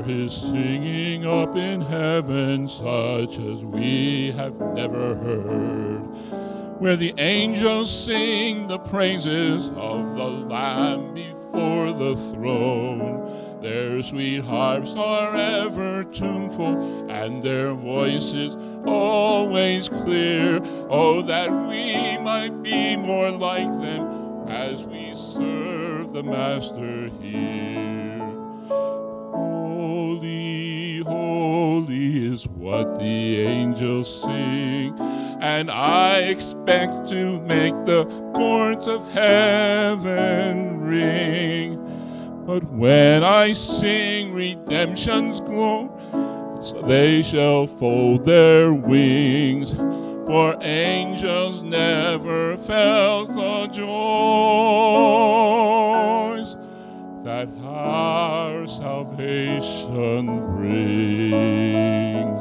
is singing up in heaven such as we have never heard, where the angels sing the praises of the Lamb before the throne. Their sweet harps are ever tuneful, and their voices always clear. Oh, that we might be more like them as we serve the Master here. Holy, holy is what the angels sing, and I expect to make the chords of heaven ring. But when I sing redemption's glory, so they shall fold their wings, for angels never felt the joys that our salvation brings.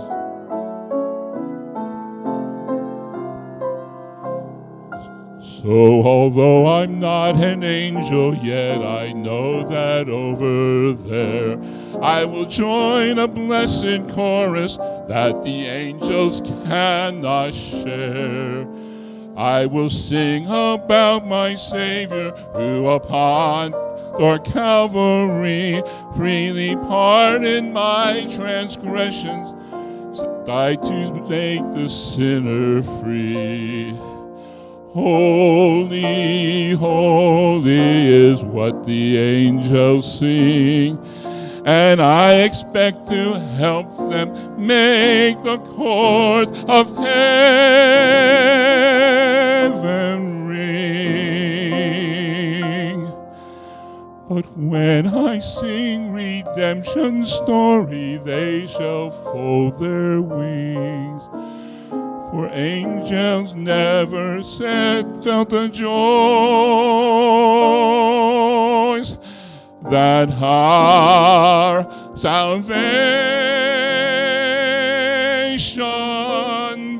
So although I'm not an angel yet, I know that over there I will join a blessed chorus that the angels cannot share. I will sing about my Savior, who upon or Calvary freely pardoned my transgressions, died to make the sinner free. Holy, holy is what the angels sing, and I expect to help them make the chords of heaven ring. But when I sing redemption's story, they shall fold their wings, for angels never felt the joys that our salvation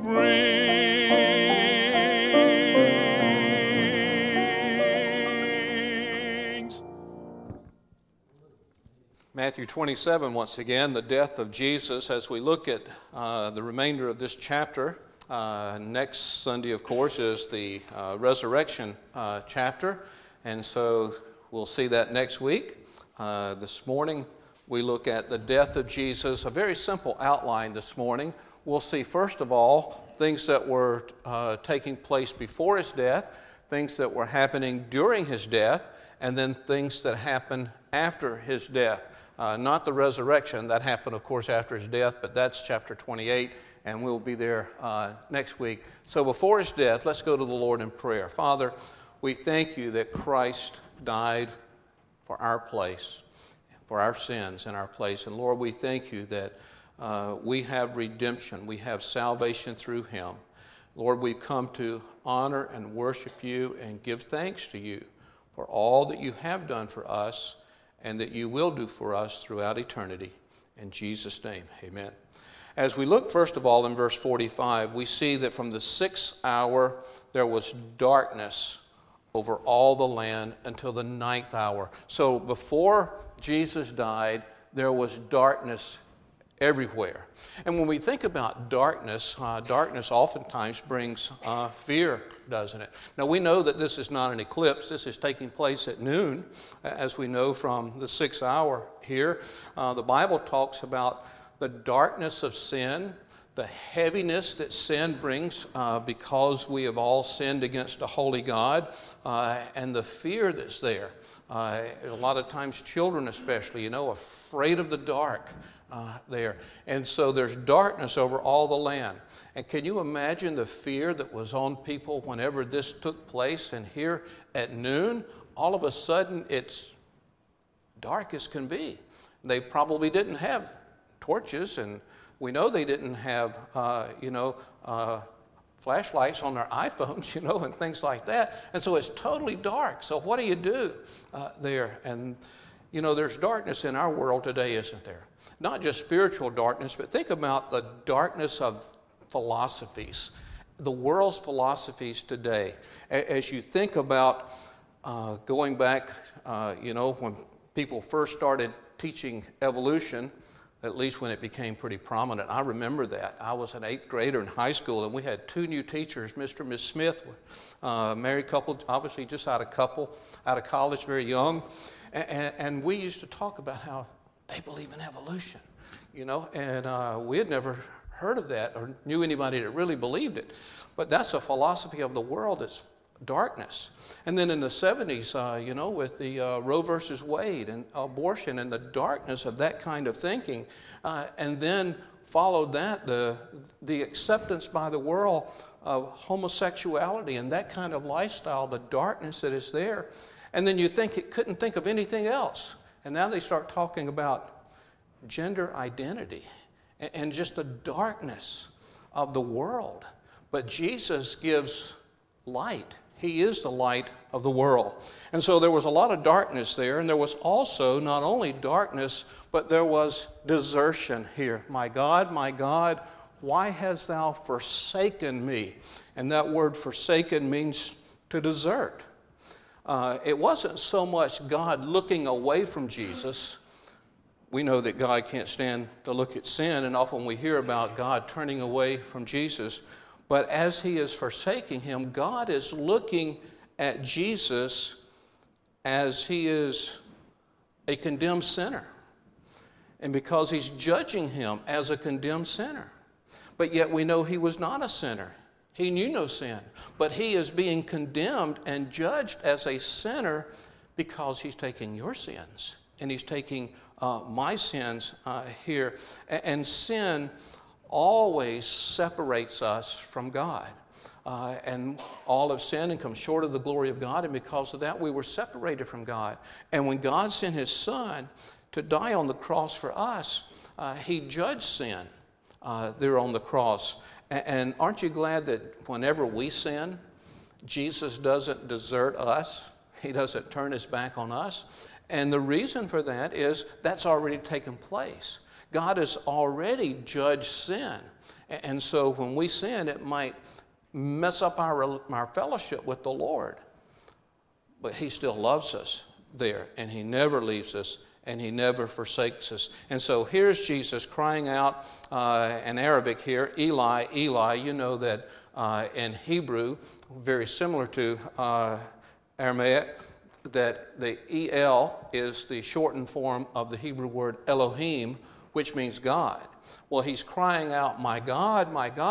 brings. Matthew 27, once again, the death of Jesus. As we look at the remainder of this chapter, next Sunday, of course, is the resurrection chapter, and so we'll see that next week. This morning, we look at the death of Jesus. A very simple outline this morning. We'll see, first of all, things that were taking place before his death, things that were happening during his death, and then things that happened after his death. Not the resurrection. That happened, of course, after his death, but that's chapter 28. And we'll be there next week. So before his death, let's go to the Lord in prayer. Father, we thank you that Christ died for our place, for our sins in our place. And Lord, we thank you that we have redemption. We have salvation through him. Lord, we come to honor and worship you and give thanks to you for all that you have done for us and that you will do for us throughout eternity. In Jesus' name, amen. As we look, first of all, in verse 45, we see that from the 6th hour there was darkness over all the land until the 9th hour. So before Jesus died, there was darkness everywhere. And when we think about darkness, darkness oftentimes brings fear, doesn't it? Now we know that this is not an eclipse. This is taking place at noon, as we know from the 6th hour here. The Bible talks about the darkness of sin, the heaviness that sin brings because we have all sinned against a holy God, and the fear that's there. A lot of times children especially, afraid of the dark there. And so there's darkness over all the land. And can you imagine the fear that was on people whenever this took place? And here at noon, all of a sudden it's dark as can be. They probably didn't have torches, and we know they didn't have, flashlights on their iPhones, and things like that. And so it's totally dark. So what do you do there? And, there's darkness in our world today, isn't there? Not just spiritual darkness, but think about the darkness of philosophies, the world's philosophies today. As you think about going back, when people first started teaching evolution, at least when it became pretty prominent. I remember that. I was an 8th grader in high school, and we had 2 new teachers, Mr. and Miss Smith, married couple, obviously just out of college, very young. And we used to talk about how they believe in evolution, and we had never heard of that or knew anybody that really believed it. But that's a philosophy of the world that's darkness. And then in the 70s, with the Roe versus Wade and abortion and the darkness of that kind of thinking, and then followed that, the acceptance by the world of homosexuality and that kind of lifestyle, the darkness that is there. And then you think it couldn't think of anything else. And now they start talking about gender identity and just the darkness of the world. But Jesus gives light. He is the light of the world. And so there was a lot of darkness there, and there was also not only darkness, but there was desertion here. My God, why hast thou forsaken me? And that word forsaken means to desert. It wasn't so much God looking away from Jesus. We know that God can't stand to look at sin, and often we hear about God turning away from Jesus. But as he is forsaking him, God is looking at Jesus as he is a condemned sinner. And because he's judging him as a condemned sinner. But yet we know he was not a sinner. He knew no sin. But he is being condemned and judged as a sinner because he's taking your sins. And he's taking my sins here. And sin always separates us from God. And all have sinned and come short of the glory of God, and because of that we were separated from God. And when God sent his Son to die on the cross for us, he judged sin there on the cross. And aren't you glad that whenever we sin, Jesus doesn't desert us? He doesn't turn his back on us. And the reason for that is that's already taken place. God has already judged sin. And so when we sin, it might mess up our fellowship with the Lord. But he still loves us there, and he never leaves us, and he never forsakes us. And so here's Jesus crying out in Arabic here, Eli, Eli. You know that in Hebrew, very similar to Aramaic, that the El is the shortened form of the Hebrew word Elohim, which means God. Well, he's crying out, my God,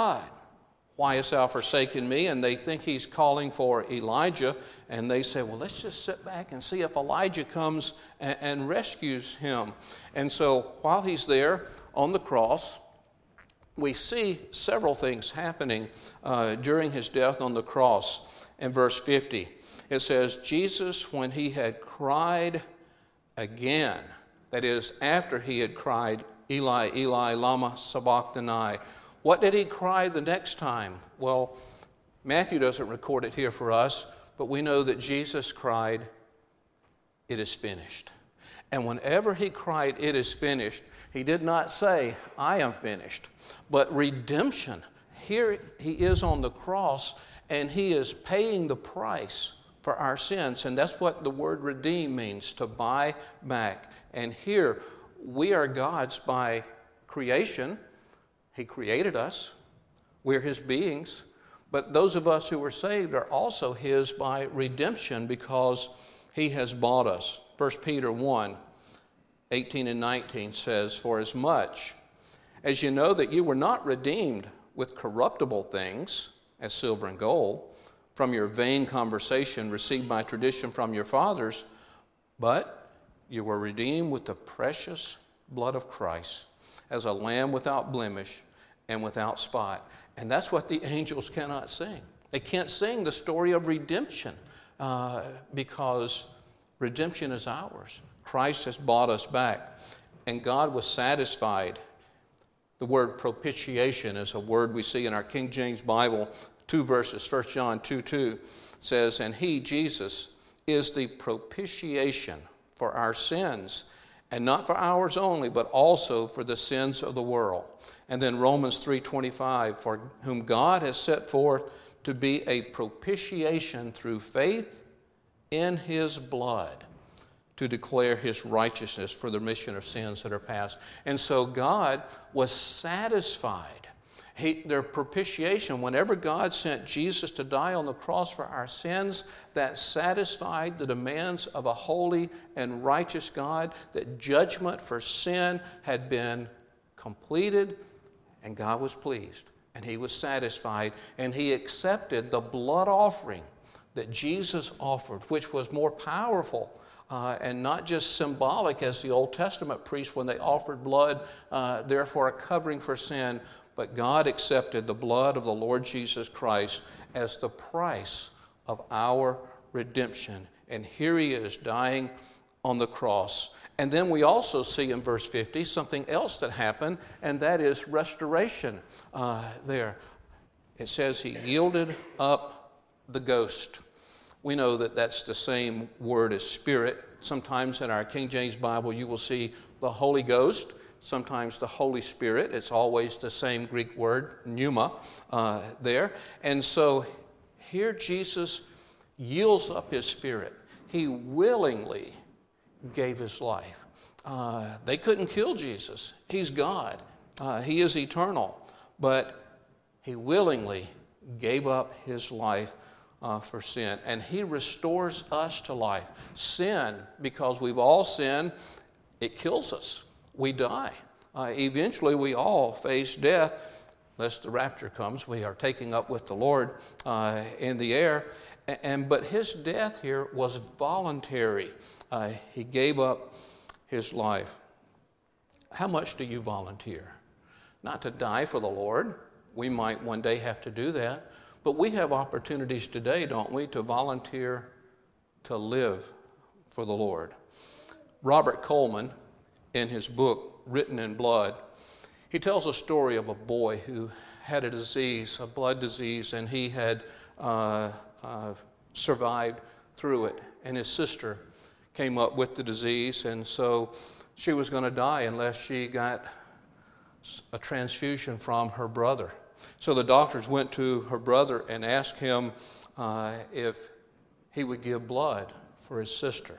why hast thou forsaken me? And they think he's calling for Elijah, and they say, well, let's just sit back and see if Elijah comes and rescues him. And so while he's there on the cross, we see several things happening during his death on the cross. In verse 50, it says, Jesus, when he had cried again, that is, after he had cried, Eli, Eli, lama sabachthani. What did he cry the next time? Well, Matthew doesn't record it here for us, but we know that Jesus cried, it is finished. And whenever he cried, it is finished, he did not say, I am finished, but redemption. Here he is on the cross, and he is paying the price for our sins. And that's what the word redeem means, to buy back. And here, we are God's by creation. He created us. We're his beings. But those of us who are saved are also his by redemption because he has bought us. 1 Peter 1, 18 and 19 says, for as much as you know that you were not redeemed with corruptible things, as silver and gold, from your vain conversation received by tradition from your fathers, but you were redeemed with the precious blood of Christ, as a lamb without blemish and without spot. And that's what the angels cannot sing. They can't sing the story of redemption because redemption is ours. Christ has bought us back, and God was satisfied. The word propitiation is a word we see in our King James Bible, 2 verses. 1 John 2:2 says, and he, Jesus, is the propitiation for our sins, and not for ours only, but also for the sins of the world. And then Romans 3:25, for whom God has set forth to be a propitiation through faith in his blood, to declare his righteousness for the remission of sins that are past. And so God was satisfied. Their propitiation, whenever God sent Jesus to die on the cross for our sins, that satisfied the demands of a holy and righteous God, that judgment for sin had been completed, and God was pleased, and he was satisfied, and he accepted the blood offering that Jesus offered, which was more powerful and not just symbolic as the Old Testament priests when they offered blood, therefore a covering for sin. But God accepted the blood of the Lord Jesus Christ as the price of our redemption. And here he is dying on the cross. And then we also see in verse 50 something else that happened, and that is restoration there. It says he yielded up the ghost. We know that that's the same word as spirit. Sometimes in our King James Bible you will see the Holy Ghost, sometimes the Holy Spirit. It's always the same Greek word, pneuma, there. And so here Jesus yields up his spirit. He willingly gave his life. They couldn't kill Jesus. He's God. He is eternal. But he willingly gave up his life for sin. And he restores us to life. Sin, because we've all sinned, it kills us. We die. Eventually we all face death. Unless the rapture comes, we are taking up with the Lord in the air. But his death here was voluntary. He gave up his life. How much do you volunteer? Not to die for the Lord. We might one day have to do that. But we have opportunities today, don't we, to volunteer to live for the Lord. Robert Coleman, in his book, Written in Blood, he tells a story of a boy who had a disease, a blood disease, and he had survived through it. And his sister came up with the disease, and so she was going to die unless she got a transfusion from her brother. So the doctors went to her brother and asked him if he would give blood for his sister.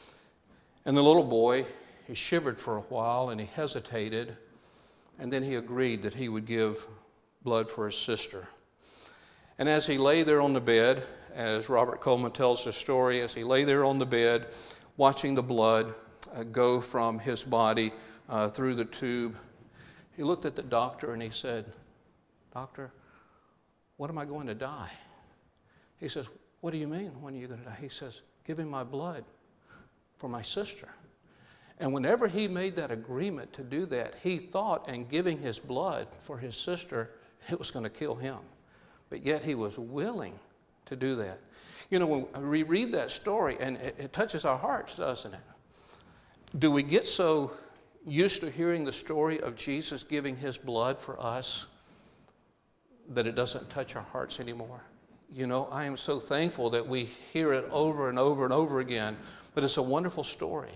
And the little boy, he shivered for a while and he hesitated, and then he agreed that he would give blood for his sister. And as he lay there on the bed, as Robert Coleman tells the story, as he lay there on the bed watching the blood go from his body through the tube, he looked at the doctor and he said, "Doctor, when am I going to die?" He says, "What do you mean, when are you going to die?" He says, "Give him my blood for my sister." And whenever he made that agreement to do that, he thought in giving his blood for his sister, it was going to kill him. But yet he was willing to do that. You know, when we read that story, and it touches our hearts, doesn't it? Do we get so used to hearing the story of Jesus giving his blood for us that it doesn't touch our hearts anymore? You know, I am so thankful that we hear it over and over and over again, but it's a wonderful story.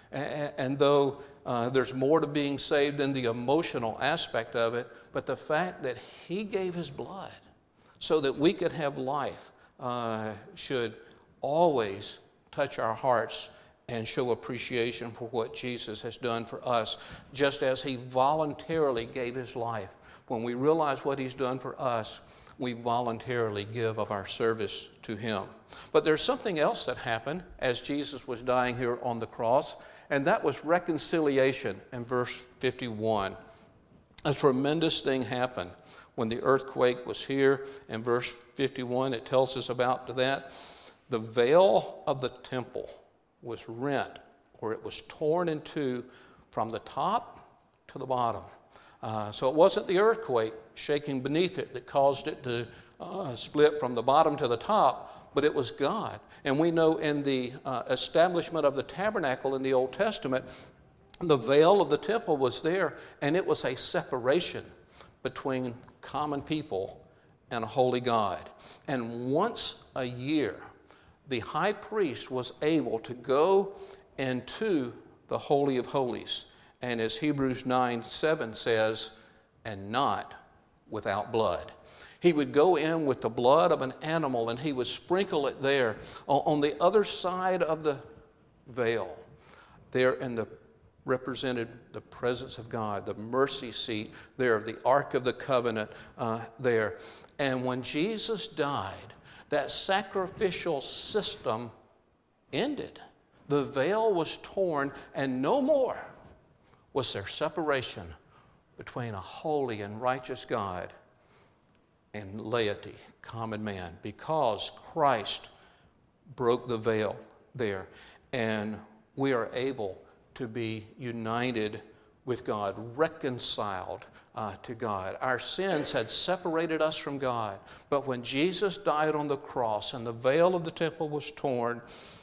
And though there's more to being saved than the emotional aspect of it, but the fact that he gave his blood so that we could have life should always touch our hearts and show appreciation for what Jesus has done for us, just as he voluntarily gave his life. When we realize what he's done for us, we voluntarily give of our service to him. But there's something else that happened as Jesus was dying here on the cross, and that was reconciliation in verse 51. A tremendous thing happened when the earthquake was here. In verse 51, it tells us about that. The veil of the temple was rent, or it was torn in two from the top to the bottom. So it wasn't the earthquake shaking beneath it that caused it to split from the bottom to the top, but it was God. And we know in the establishment of the tabernacle in the Old Testament, the veil of the temple was there, and it was a separation between common people and a holy God. And once a year, the high priest was able to go into the Holy of Holies. And as Hebrews 9:7 says, and not without blood. He would go in with the blood of an animal and he would sprinkle it there on the other side of the veil. there in the represented the presence of God, the mercy seat there, the Ark of the Covenant there. And when Jesus died, that sacrificial system ended. The veil was torn, and no more was there separation between a holy and righteous God and laity, common man, because Christ broke the veil there. And we are able to be united with God, reconciled to God. Our sins had separated us from God, but when Jesus died on the cross and the veil of the temple was torn,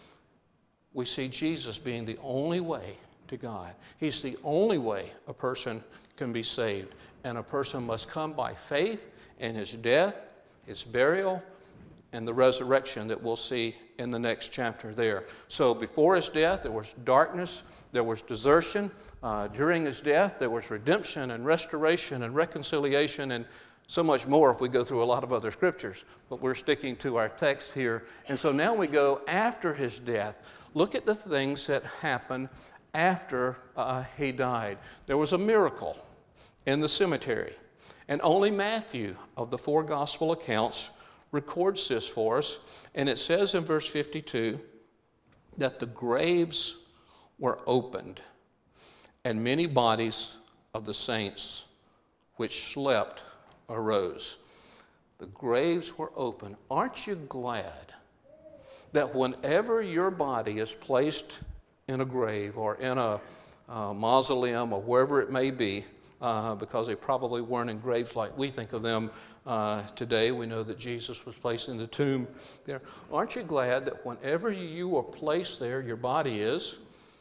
we see Jesus being the only way to God. He's the only way a person can be saved, and a person must come by faith in his death, his burial, and the resurrection that we'll see in the next chapter there. So before his death, there was darkness, there was desertion. During his death, there was redemption and restoration and reconciliation and so much more if we go through a lot of other scriptures. But we're sticking to our text here. And so now we go after his death. Look at the things that happened after he died. There was a miracle in the cemetery. And only Matthew of the 4 gospel accounts records this for us. And it says in verse 52 that the graves were opened, and many bodies of the saints which slept arose. The graves were open. Aren't you glad that whenever your body is placed in a grave or in a mausoleum or wherever it may be, because they probably weren't in graves like we think of them today. We know that Jesus was placed in the tomb there. Aren't you glad that whenever you are placed there, your body is,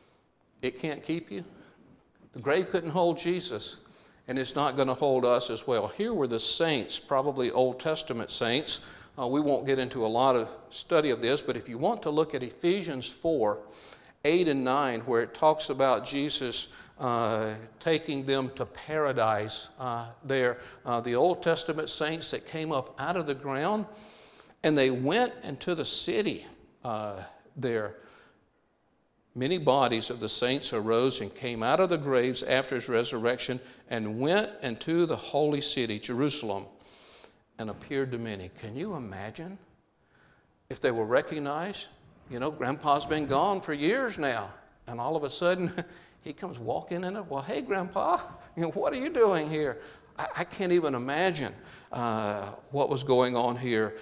it can't keep you? The grave couldn't hold Jesus, and it's not going to hold us as well. Here were the saints, probably Old Testament saints. We won't get into a lot of study of this, but if you want to look at Ephesians 4, 8 and 9, where it talks about Jesus taking them to paradise there. The Old Testament saints that came up out of the ground, and they went into the city there. Many bodies of the saints arose and came out of the graves after his resurrection and went into the holy city, Jerusalem, and appeared to many. Can you imagine if they were recognized? You know, Grandpa's been gone for years now, and all of a sudden he comes walking in. Well, hey, Grandpa, what are you doing here? I can't even imagine what was going on here.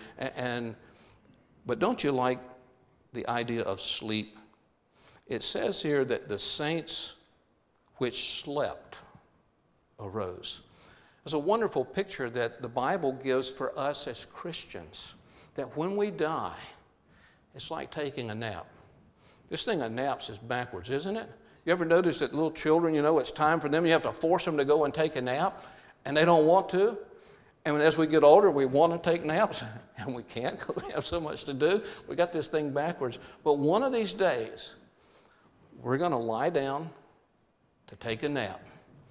But don't you like the idea of sleep? It says here that the saints which slept arose. It's a wonderful picture that the Bible gives for us as Christians, that when we die, it's like taking a nap. This thing of naps is backwards, isn't it? You ever notice that little children, it's time for them, you have to force them to go and take a nap, and they don't want to? And as we get older, we want to take naps, and we can't because we have so much to do. We got this thing backwards. But one of these days, we're going to lie down to take a nap,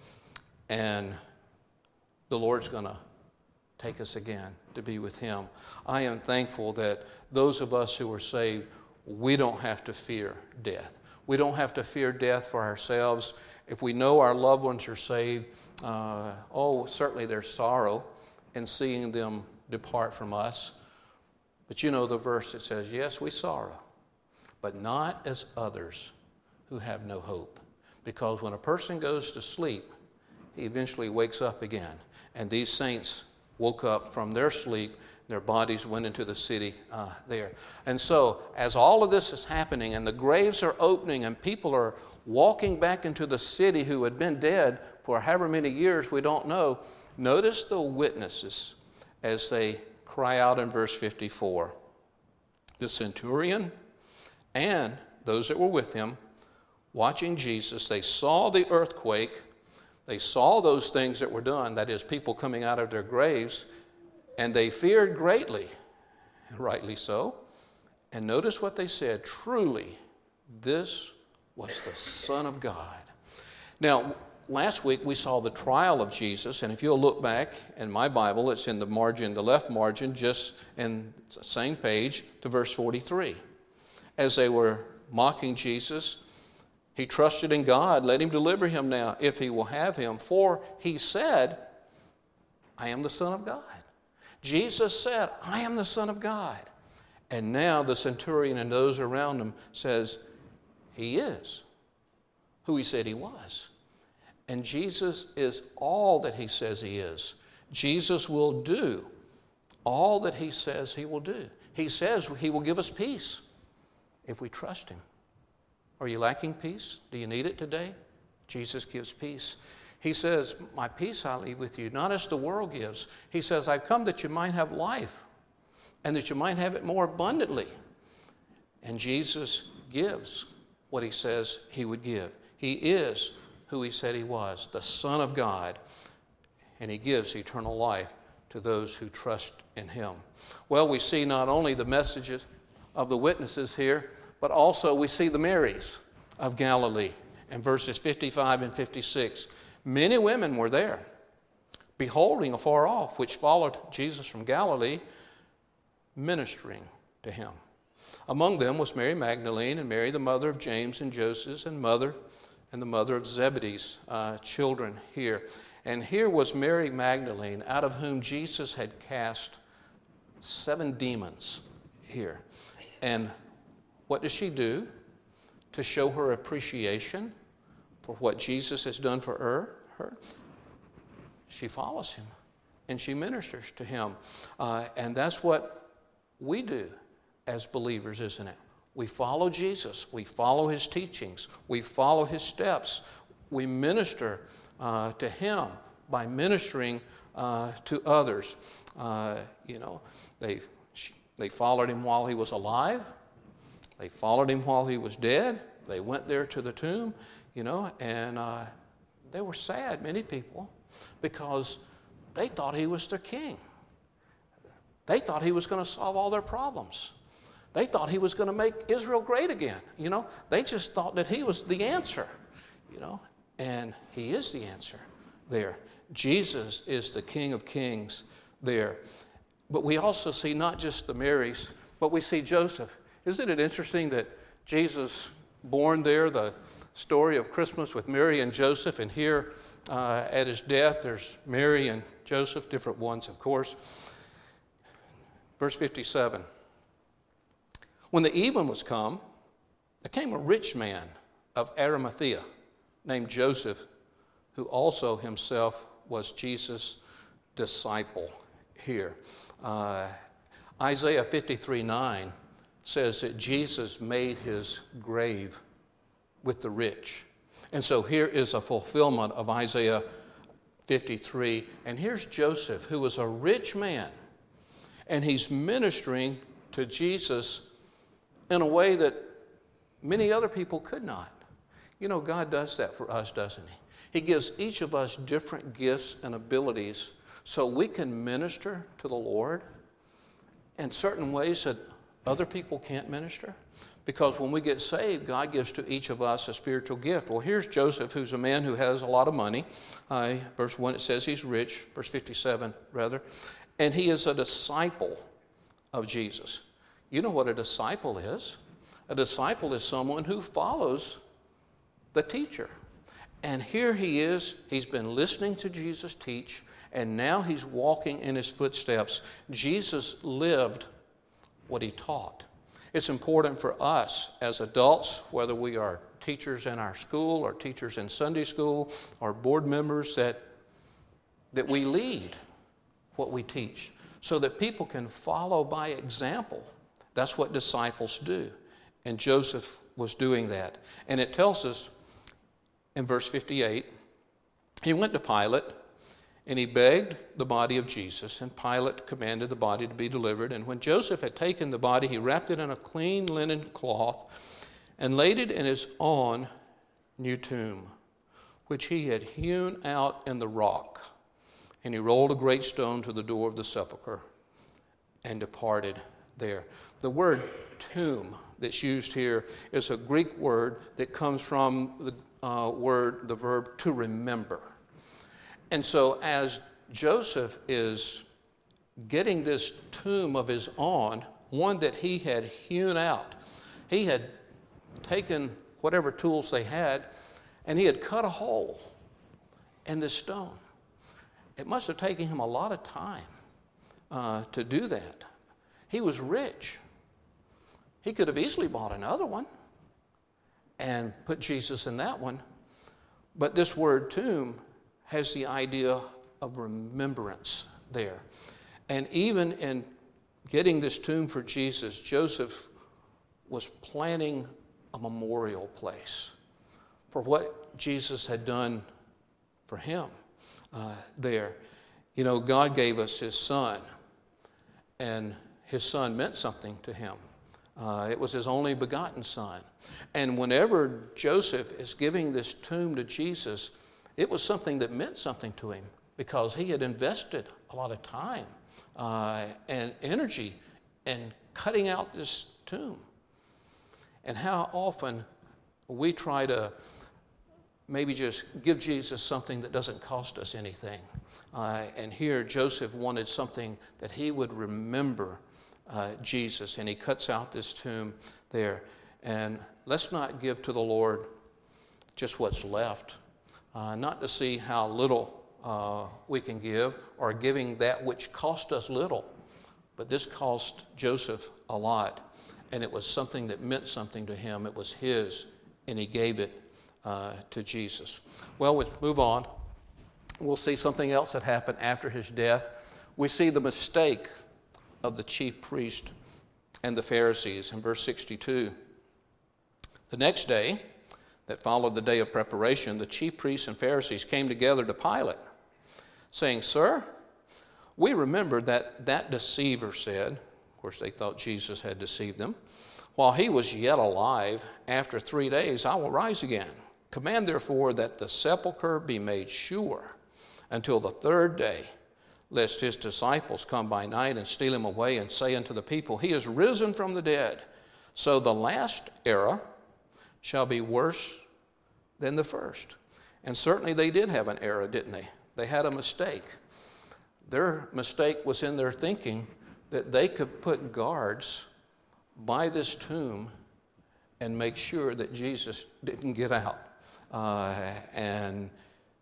and the Lord's going to take us again to be with him. I am thankful that those of us who are saved, we don't have to fear death. We don't have to fear death for ourselves. If we know our loved ones are saved, certainly there's sorrow in seeing them depart from us. But you know the verse that says, yes, we sorrow, but not as others who have no hope. Because when a person goes to sleep, he eventually wakes up again. And these saints woke up from their sleep. Their bodies went into the city there. And so, as all of this is happening, and the graves are opening, and people are walking back into the city who had been dead for however many years, we don't know, notice the witnesses as they cry out in verse 54. The centurion and those that were with him, watching Jesus, they saw the earthquake, they saw those things that were done, that is, people coming out of their graves, and they feared greatly, rightly so. And notice what they said, truly, this was the Son of God. Now, last week we saw the trial of Jesus, and if you'll look back in my Bible, it's in the margin, the left margin, just in the same page to verse 43. As they were mocking Jesus, He trusted in God. Let him deliver him now if he will have him. For he said, I am the Son of God. Jesus said, I am the Son of God. And now the centurion and those around him says, he is who he said he was. And Jesus is all that he says he is. Jesus will do all that he says he will do. He says he will give us peace if we trust him. Are you lacking peace? Do you need it today? Jesus gives peace. He says, my peace I leave with you, not as the world gives. He says, I've come that you might have life and that you might have it more abundantly. And Jesus gives what he says he would give. He is who he said he was, the Son of God, and he gives eternal life to those who trust in him. Well, we see not only the messages of the witnesses here, but also we see the Marys of Galilee in verses 55 and 56. Many women were there, beholding afar off, which followed Jesus from Galilee, ministering to him. Among them was Mary Magdalene and Mary, the mother of James and Joseph, and the mother of Zebedee's children here. And here was Mary Magdalene, out of whom Jesus had cast 7 demons here. And what does she do to show her appreciation for what Jesus has done for her? She follows him and she ministers to him. And that's what we do as believers, isn't it? We follow Jesus. We follow his teachings. We follow his steps. We minister to him by ministering to others. They followed him while he was alive. They followed him while he was dead. They went there to the tomb, and they were sad, many people, because they thought he was their king. They thought he was going to solve all their problems. They thought he was going to make Israel great again. They just thought that he was the answer, and he is the answer there. Jesus is the King of Kings there. But we also see not just the Marys, but we see Joseph. Isn't it interesting that Jesus born there, the story of Christmas with Mary and Joseph, and here at his death there's Mary and Joseph, different ones of course. Verse 57. When the even was come, there came a rich man of Arimathea named Joseph, who also himself was Jesus' disciple here. Isaiah 53:9 says that Jesus made his grave with the rich. And so here is a fulfillment of Isaiah 53. And here's Joseph, who was a rich man, and he's ministering to Jesus in a way that many other people could not. God does that for us, doesn't he? He gives each of us different gifts and abilities so we can minister to the Lord in certain ways that other people can't minister. Because when we get saved, God gives to each of us a spiritual gift. Well, here's Joseph, who's a man who has a lot of money. Verse 1, it says he's rich. Verse 57, rather. And he is a disciple of Jesus. You know what a disciple is? A disciple is someone who follows the teacher. And here he is. He's been listening to Jesus teach, and now he's walking in his footsteps. Jesus lived what he taught. It's important for us as adults, whether we are teachers in our school or teachers in Sunday school or board members, that we lead what we teach so that people can follow by example. That's what disciples do. And Joseph was doing that. And it tells us in verse 58, he went to Pilate and he begged the body of Jesus, and Pilate commanded the body to be delivered. And when Joseph had taken the body, he wrapped it in a clean linen cloth and laid it in his own new tomb, which he had hewn out in the rock. And he rolled a great stone to the door of the sepulchre and departed there. The word tomb that's used here is a Greek word that comes from the verb to remember. And so as Joseph is getting this tomb of his own, one that he had hewn out, he had taken whatever tools they had, and he had cut a hole in this stone. It must have taken him a lot of time to do that. He was rich. He could have easily bought another one and put Jesus in that one. But this word tomb has the idea of remembrance there. And even in getting this tomb for Jesus, Joseph was planning a memorial place for what Jesus had done for him there. You know, God gave us his son, and his son meant something to him. It was his only begotten son. And whenever Joseph is giving this tomb to Jesus, it was something that meant something to him because he had invested a lot of time and energy in cutting out this tomb. And how often we try to maybe just give Jesus something that doesn't cost us anything. And here Joseph wanted something that he would remember Jesus, and he cuts out this tomb there. And let's not give to the Lord just what's left, not to see how little we can give, or giving that which cost us little. But this cost Joseph a lot, and it was something that meant something to him. It was his, and he gave it to Jesus. Well, we move on. We'll see something else that happened after his death. We see the mistake of the chief priest and the Pharisees in verse 62. The next day that followed the day of preparation, the chief priests and Pharisees came together to Pilate, saying, "Sir, we remember that deceiver said," of course they thought Jesus had deceived them, "while he was yet alive, after 3 days I will rise again. Command therefore that the sepulchre be made sure until the 3rd day, lest his disciples come by night and steal him away and say unto the people, he is risen from the dead. So the last era shall be worse than the first." And certainly they did have an error, didn't they? They had a mistake. Their mistake was in their thinking that they could put guards by this tomb and make sure that Jesus didn't get out. And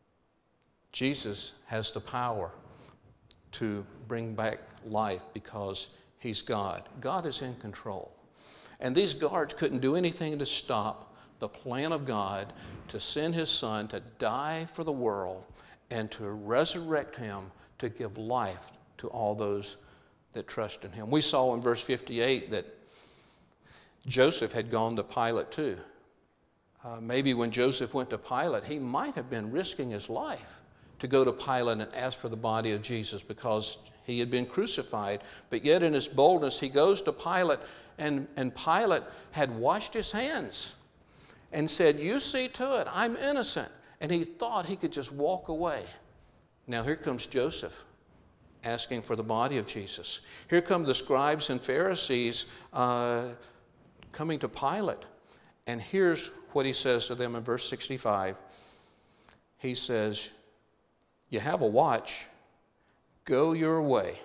Jesus has the power to bring back life because he's God. God is in control. And these guards couldn't do anything to stop the plan of God to send his son to die for the world and to resurrect him to give life to all those that trust in him. We saw in verse 58 that Joseph had gone to Pilate too. Maybe when Joseph went to Pilate, he might have been risking his life to go to Pilate and ask for the body of Jesus because he had been crucified. But yet in his boldness, he goes to Pilate, and Pilate had washed his hands and said, "You see to it, I'm innocent." And he thought he could just walk away. Now here comes Joseph asking for the body of Jesus. Here come the scribes and Pharisees coming to Pilate. And here's what he says to them in verse 65. He says, "You have a watch. Go your way.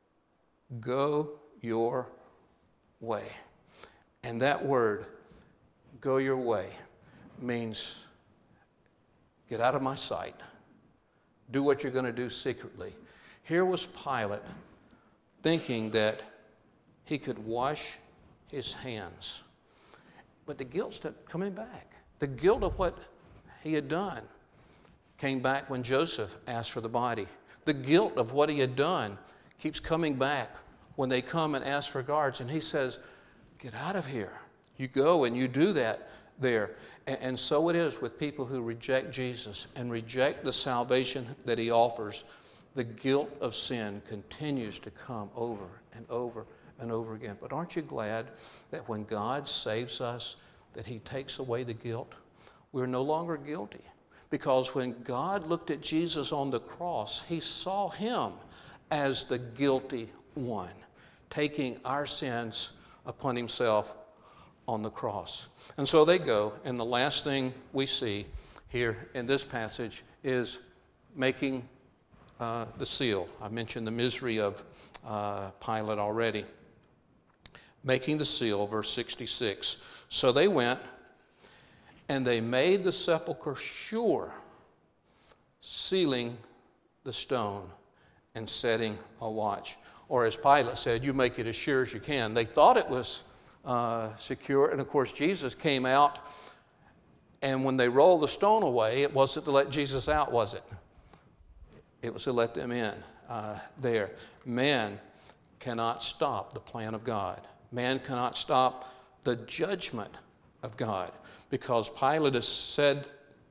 Go your way." And that word, go your way, means get out of my sight. Do what you're going to do secretly. Here was Pilate thinking that he could wash his hands. But the guilt's coming back. The guilt of what he had done came back when Joseph asked for the body. The guilt of what he had done keeps coming back when they come and ask for guards. And he says, "Get out of here." You go and you do that there. And so it is with people who reject Jesus and reject the salvation that he offers. The guilt of sin continues to come over and over and over again. But aren't you glad that when God saves us, that he takes away the guilt? We're no longer guilty. Because when God looked at Jesus on the cross, he saw him as the guilty one, taking our sins upon himself on the cross. And so they go, and the last thing we see here in this passage is making the seal. I mentioned the misery of Pilate already. Making the seal, verse 66. So they went And they made the sepulchre sure, sealing the stone and setting a watch. Or as Pilate said, you make it as sure as you can. They thought it was secure. And of course, Jesus came out. And when they rolled the stone away, it wasn't to let Jesus out, was it? It was to let them in there. Man cannot stop the plan of God. Man cannot stop the judgment of God, because Pilate has said,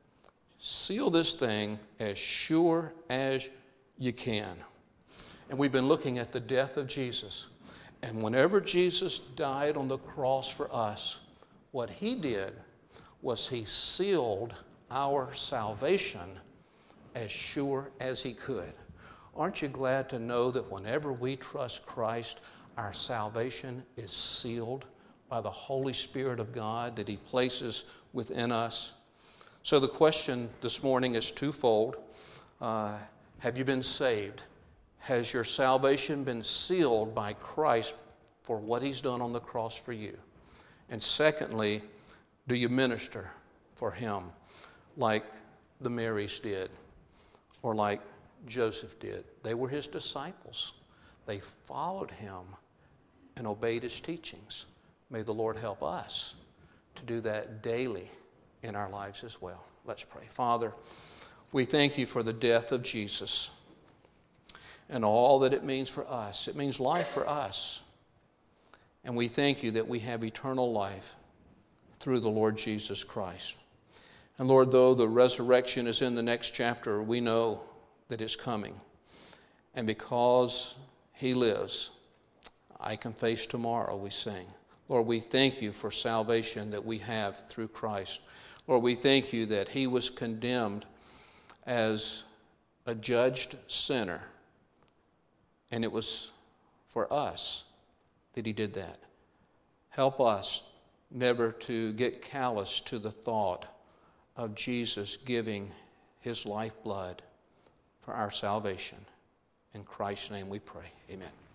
seal this thing as sure as you can. And we've been looking at the death of Jesus. And whenever Jesus died on the cross for us, what he did was he sealed our salvation as sure as he could. Aren't you glad to know that whenever we trust Christ, our salvation is sealed by the Holy Spirit of God that he places within us? So the question this morning is twofold. Have you been saved? Has your salvation been sealed by Christ for what he's done on the cross for you? And secondly, do you minister for him like the Marys did, or like Joseph did? They were his disciples. They followed him and obeyed his teachings. May the Lord help us to do that daily in our lives as well. Let's pray. Father, we thank you for the death of Jesus and all that it means for us. It means life for us. And we thank you that we have eternal life through the Lord Jesus Christ. And Lord, though the resurrection is in the next chapter, we know that it's coming. And because he lives, I can face tomorrow, we sing. Lord, we thank you for salvation that we have through Christ. Lord, we thank you that he was condemned as a judged sinner. And it was for us that he did that. Help us never to get callous to the thought of Jesus giving his lifeblood for our salvation. In Christ's name we pray. Amen.